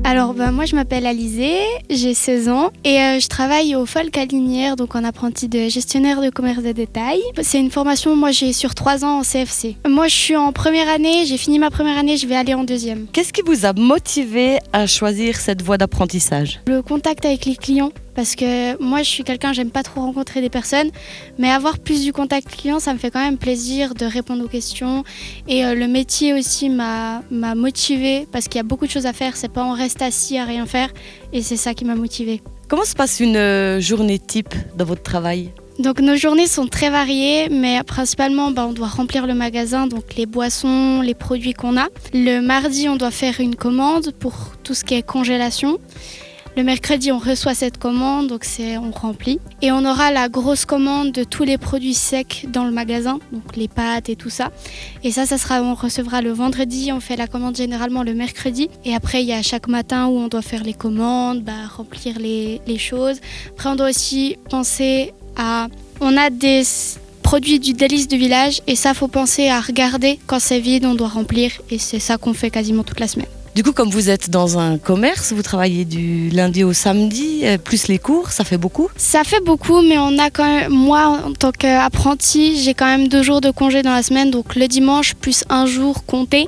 Alors moi je m'appelle Alizée, j'ai 16 ans et je travaille au Folk à Linière, donc en apprenti de gestionnaire de commerce de détail. C'est une formation, moi j'ai sur 3 ans en CFC. Moi je suis en première année, j'ai fini ma première année, je vais aller en deuxième. Qu'est-ce qui vous a motivé à choisir cette voie d'apprentissage? Le contact avec les clients, parce que moi je suis quelqu'un, j'aime pas trop rencontrer des personnes, mais avoir plus du contact client, ça me fait quand même plaisir de répondre aux questions. Et le métier aussi m'a motivée, parce qu'il y a beaucoup de choses à faire, c'est pas on reste assis à rien faire, et c'est ça qui m'a motivée. Comment se passe une journée type dans votre travail? Donc nos journées sont très variées, mais principalement on doit remplir le magasin, donc les boissons, les produits qu'on a. Le mardi on doit faire une commande pour tout ce qui est congélation. Le mercredi, on reçoit cette commande, donc on remplit. Et on aura la grosse commande de tous les produits secs dans le magasin, donc les pâtes et tout ça. Et on recevra le vendredi, on fait la commande généralement le mercredi. Et après, il y a chaque matin où on doit faire les commandes, remplir les choses. Après, on doit aussi penser à... On a des produits du délice du village et ça, faut penser à regarder quand c'est vide, on doit remplir. Et c'est ça qu'on fait quasiment toute la semaine. Du coup, comme vous êtes dans un commerce, vous travaillez du lundi au samedi, plus les cours, ça fait beaucoup? Ça fait beaucoup, mais on a quand même, moi en tant qu'apprenti, j'ai quand même 2 jours de congé dans la semaine, donc le dimanche plus un jour compté.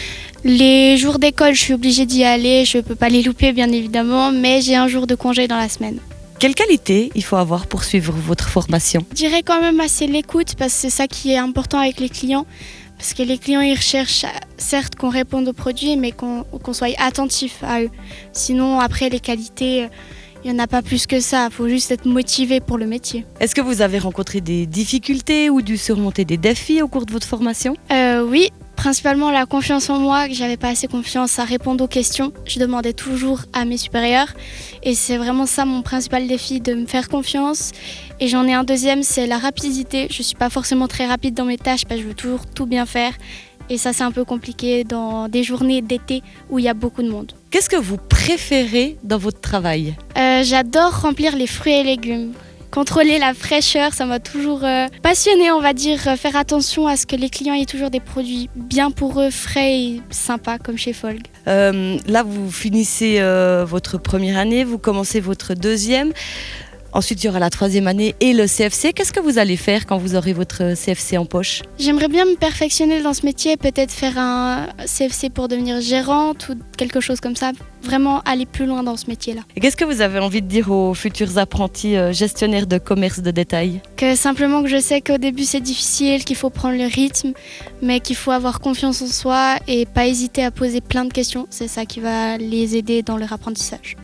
Les jours d'école, je suis obligée d'y aller, je ne peux pas les louper bien évidemment, mais j'ai un jour de congé dans la semaine. Quelle qualité il faut avoir pour suivre votre formation? Je dirais quand même assez l'écoute, parce que c'est ça qui est important avec les clients. Parce que les clients, ils recherchent certes qu'on réponde aux produits, mais qu'on soit attentif à eux. Sinon, après, les qualités, il n'y en a pas plus que ça. Il faut juste être motivé pour le métier. Est-ce que vous avez rencontré des difficultés ou dû surmonter des défis au cours de votre formation? Oui, principalement la confiance en moi, que j'avais pas assez confiance à répondre aux questions. Je demandais toujours à mes supérieurs. Et c'est vraiment ça mon principal défi, de me faire confiance. Et j'en ai un deuxième, c'est la rapidité. Je ne suis pas forcément très rapide dans mes tâches parce que je veux toujours tout bien faire. Et ça, c'est un peu compliqué dans des journées d'été où il y a beaucoup de monde. Qu'est-ce que vous préférez dans votre travail? J'adore remplir les fruits et légumes. Contrôler la fraîcheur, ça m'a toujours passionnée, on va dire. Faire attention à ce que les clients aient toujours des produits bien pour eux, frais et sympas, comme chez Folk. Là, vous finissez votre première année, vous commencez votre deuxième. Ensuite, il y aura la 3e année et le CFC. Qu'est-ce que vous allez faire quand vous aurez votre CFC en poche? J'aimerais bien me perfectionner dans ce métier, peut-être faire un CFC pour devenir gérante ou quelque chose comme ça. Vraiment aller plus loin dans ce métier-là. Et qu'est-ce que vous avez envie de dire aux futurs apprentis gestionnaires de commerce de détail? Simplement que je sais qu'au début c'est difficile, qu'il faut prendre le rythme, mais qu'il faut avoir confiance en soi et pas hésiter à poser plein de questions. C'est ça qui va les aider dans leur apprentissage.